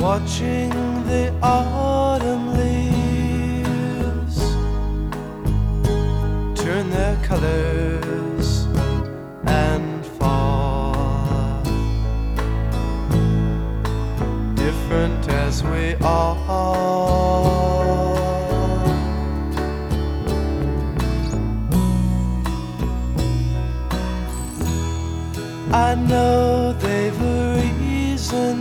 watching the autumn leaves turn their colors and fall, different as we are. I know they've a reason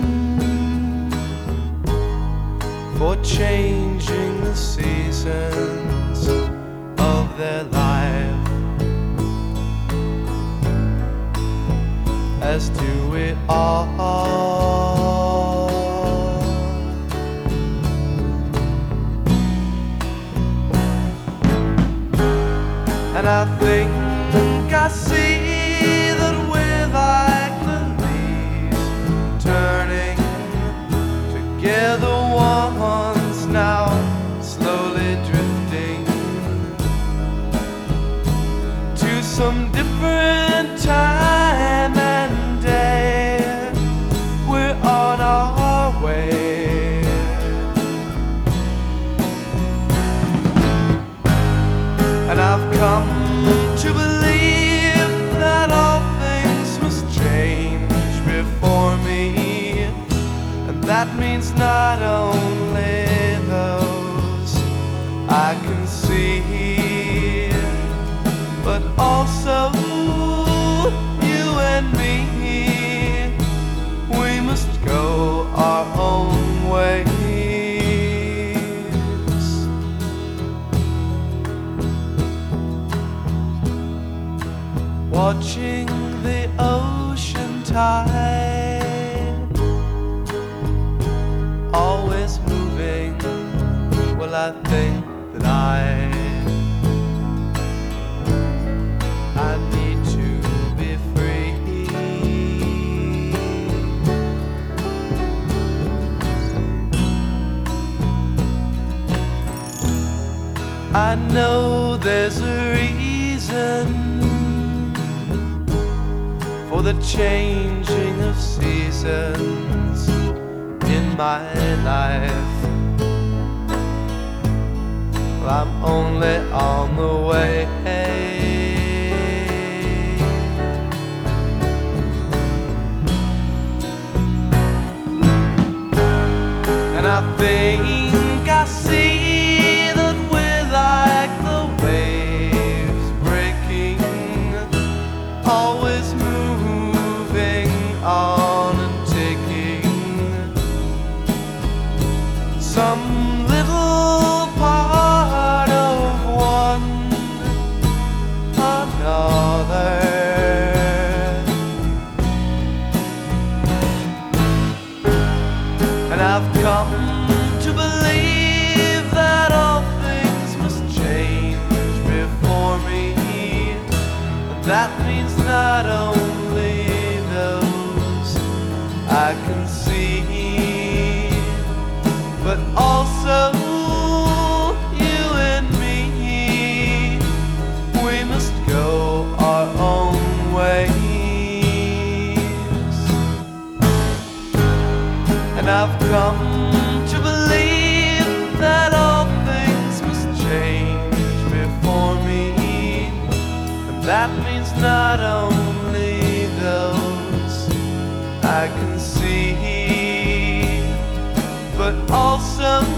for changing the seasons of their life, as do we all. And I think I see that we're like the leaves turning together once, now slowly drifting to some different time and day. We're on our way, and I've come to believe that all things must change before me. That means not only those I can see, but also you and me. We must go our own ways, watching the ocean tide, always moving. Well, I think that I need to be free. I know there's a reason for the changing of seasons in my life. Well, I'm only on the way, and I think I see that we're like the waves breaking, always moving on and taking some little part of one another. And I've come to believe that all things must change before me. And that means not only those I can see, but also you and me. We must go our own ways, and I've come to believe that all things must change before me. And that means not only those I can see, but also